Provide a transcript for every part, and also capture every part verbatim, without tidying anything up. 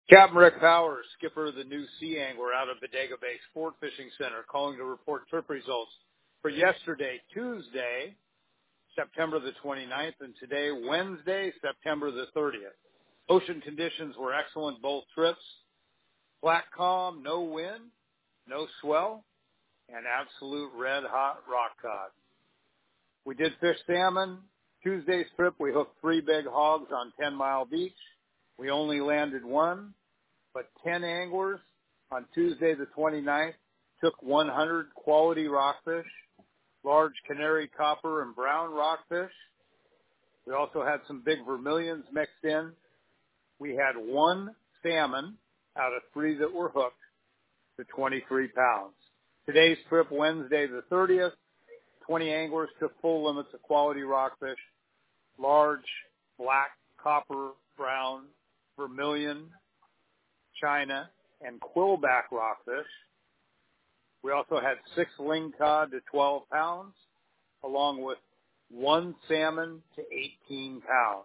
Captain Rick Powers, skipper of the new Sea Angler out of Bodega Bay Sport Fishing Center, calling to report trip results for yesterday, Tuesday, September the twenty-ninth, and today, Wednesday, September the thirtieth. Ocean conditions were excellent both trips. Flat calm, no wind, no swell, and absolute red-hot rock cod. We did fish salmon. Tuesday's trip, we hooked three big hogs on ten mile Beach. We only landed one, but ten anglers on Tuesday the twenty-ninth took one hundred quality rockfish, large canary, copper, and brown rockfish. We also had some big vermilions mixed in. We had one salmon out of three that were hooked to twenty-three pounds. Today's trip, Wednesday the thirtieth, twenty anglers took full limits of quality rockfish, large, black, copper, brown, vermilion, china, and quillback rockfish. We also had six lingcod to twelve pounds, along with one salmon to eighteen pounds.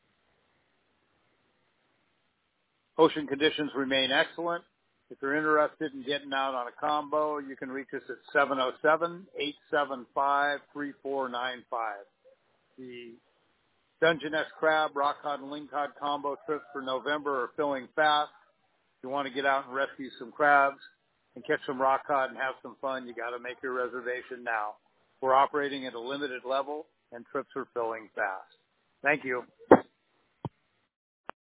Ocean conditions remain excellent. If you're interested in getting out on a combo, you can reach us at seven oh seven, eight seven five, three four nine five. The Dungeness crab, rockcod, and lingcod combo trips for November are filling fast. If you want to get out and rescue some crabs and catch some rockcod and have some fun, you got to make your reservation now. We're operating at a limited level, and trips are filling fast. Thank you.